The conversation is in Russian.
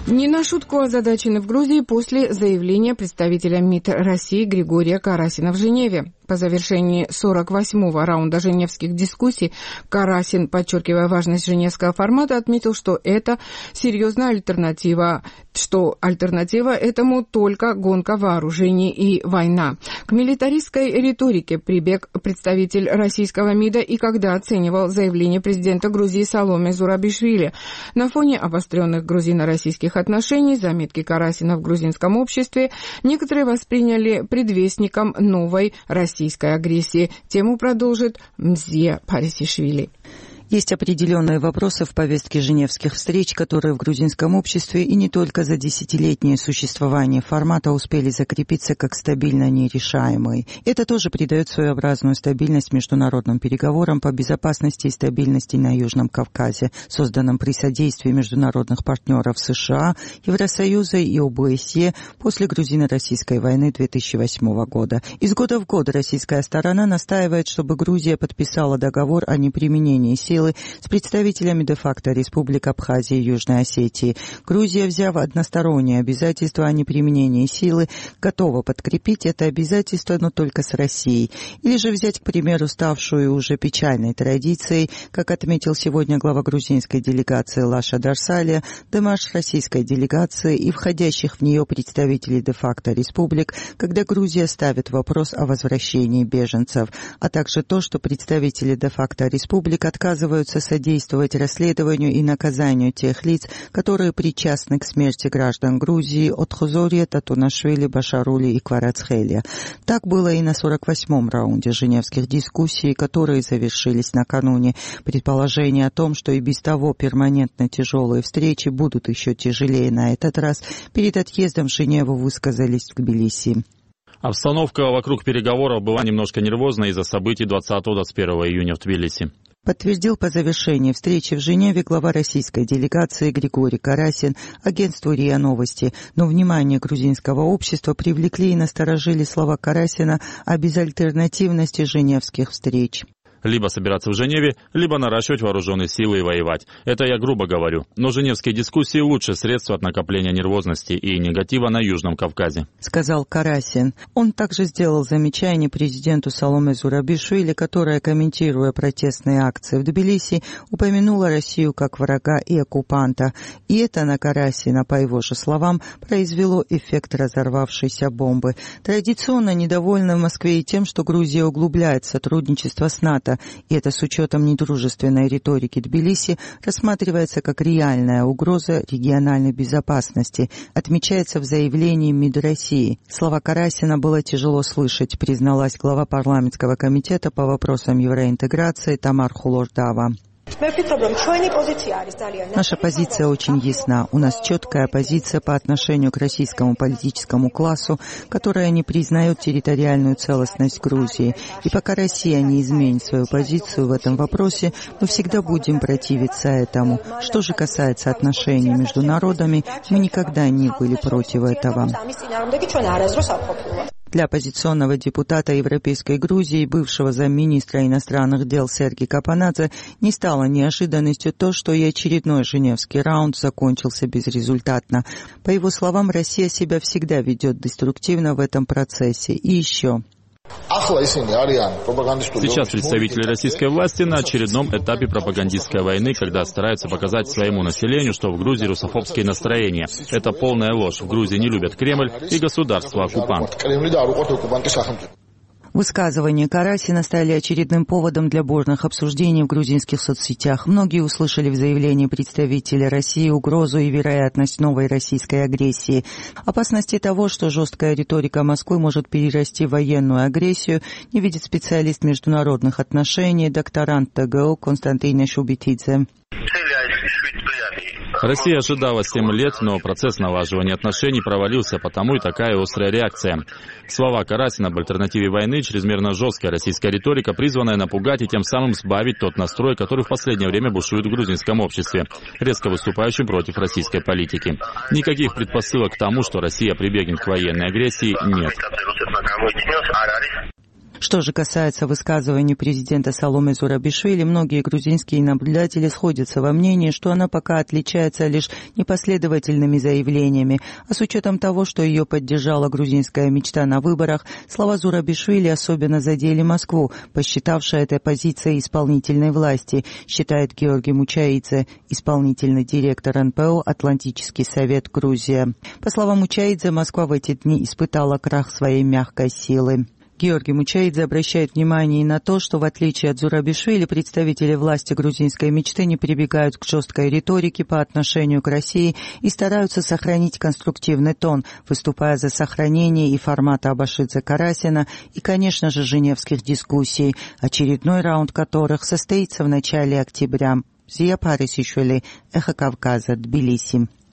Не на шутку озадачены в Грузии после заявления представителя МИД России Григория Карасина в Женеве. По завершении 48-го раунда женевских дискуссий Карасин, подчеркивая важность женевского формата, отметил, что это серьезная альтернатива, что альтернатива этому только гонка вооружений и война. К милитаристской риторике прибег представитель российского МИДа и когда оценивал заявление президента Грузии Саломе Зурабишвили. На фоне обостренных грузино-российских отношений заметки Карасина в грузинском обществе некоторые восприняли предвестником новой российской агрессии. Тему продолжит Мзия Парисишвили. Есть определенные вопросы в повестке женевских встреч, которые в грузинском обществе и не только за десятилетнее существование формата успели закрепиться как стабильно нерешаемые. Это тоже придает своеобразную стабильность международным переговорам по безопасности и стабильности на Южном Кавказе, созданным при содействии международных партнеров США, Евросоюза и ОБСЕ после грузино-российской войны 2008 года. Из года в год российская сторона настаивает, чтобы Грузия подписала договор о неприменении сил с представителями де-факто республик Абхазии и Южной Осетии. Грузия, взяв одностороннее обязательство о неприменении силы, готова подкрепить это обязательство, но только с Россией. Или же взять, к примеру, ставшую уже печальной традицией, как отметил сегодня глава грузинской делегации Лаша Дарсалия, демарш российской делегации и входящих в нее представителей де-факто республик, когда Грузия ставит вопрос о возвращении беженцев, а также то, что представители де-факто республик отказываются содействовать расследованию и наказанию тех лиц, которые причастны к смерти граждан Грузии от Хозория, Татунашвили, Башарули и Кварацхелия. Так было и на 48-м раунде женевских дискуссий, которые завершились накануне. Предположение о том, что и без того перманентно тяжелые встречи будут еще тяжелее на этот раз, перед отъездом в Женеву высказались в Тбилиси. Обстановка вокруг переговоров была немножко нервозной из-за событий 20-21 июня в Тбилиси. Подтвердил по завершении встречи в Женеве глава российской делегации Григорий Карасин агентству РИА Новости. Но внимание грузинского общества привлекли и насторожили слова Карасина о безальтернативности женевских встреч. Либо собираться в Женеве, либо наращивать вооруженные силы и воевать. Это я грубо говорю. Но женевские дискуссии – лучшее средство от накопления нервозности и негатива на Южном Кавказе, сказал Карасин. Он также сделал замечание президенту Саломе Зурабишвили, которая, комментируя протестные акции в Тбилиси, упомянула Россию как врага и оккупанта. И это на Карасина, по его же словам, произвело эффект разорвавшейся бомбы. Традиционно недовольны в Москве и тем, что Грузия углубляет сотрудничество с НАТО. И это с учетом недружественной риторики Тбилиси рассматривается как реальная угроза региональной безопасности, отмечается в заявлении МИД России. Слова Карасина было тяжело слышать, призналась глава парламентского комитета по вопросам евроинтеграции Тамар Хулордава. Наша позиция очень ясна. У нас четкая позиция по отношению к российскому политическому классу, которая не признает территориальную целостность Грузии. И пока Россия не изменит свою позицию в этом вопросе, мы всегда будем противиться этому. Что же касается отношений между народами, мы никогда не были против этого. Для оппозиционного депутата Европейской Грузии, бывшего замминистра иностранных дел Сергея Капанадзе, не стало неожиданностью то, что и очередной женевский раунд закончился безрезультатно. По его словам, Россия себя всегда ведет деструктивно в этом процессе. И еще. Сейчас представители российской власти на очередном этапе пропагандистской войны, когда стараются показать своему населению, что в Грузии русофобские настроения. Это полная ложь. В Грузии не любят Кремль и государство-оккупант. Высказывания Карасина стали очередным поводом для бурных обсуждений в грузинских соцсетях. Многие услышали в заявлении представителя России угрозу и вероятность новой российской агрессии. Опасности того, что жесткая риторика Москвы может перерасти в военную агрессию, не видит специалист международных отношений, докторант ТГУ Константин Шубитидзе. Россия ожидала 7 лет, но процесс налаживания отношений провалился, потому и такая острая реакция. Слова Карасина об альтернативе войны, чрезмерно жесткая российская риторика, призванная напугать и тем самым сбавить тот настрой, который в последнее время бушует в грузинском обществе, резко выступающим против российской политики. Никаких предпосылок к тому, что Россия прибегнет к военной агрессии, нет. Что же касается высказываний президента Саломе Зурабишвили, многие грузинские наблюдатели сходятся во мнении, что она пока отличается лишь непоследовательными заявлениями, а с учетом того, что ее поддержала грузинская мечта на выборах, слова Зурабишвили особенно задели Москву, посчитавшая этой позицией исполнительной власти, считает Георгий Мучаидзе, исполнительный директор НПО «Атлантический совет Грузия». По словам Мучаидзе, Москва в эти дни испытала крах своей мягкой силы. Георгий Мучаидзе обращает внимание и на то, что в отличие от Зурабишвили, представители власти грузинской мечты не прибегают к жесткой риторике по отношению к России и стараются сохранить конструктивный тон, выступая за сохранение и формата Абашидзе-Карасина и, конечно же, женевских дискуссий, очередной раунд которых состоится в начале октября. Зия Парисишвили, Эхо Кавказа, Тбилиси.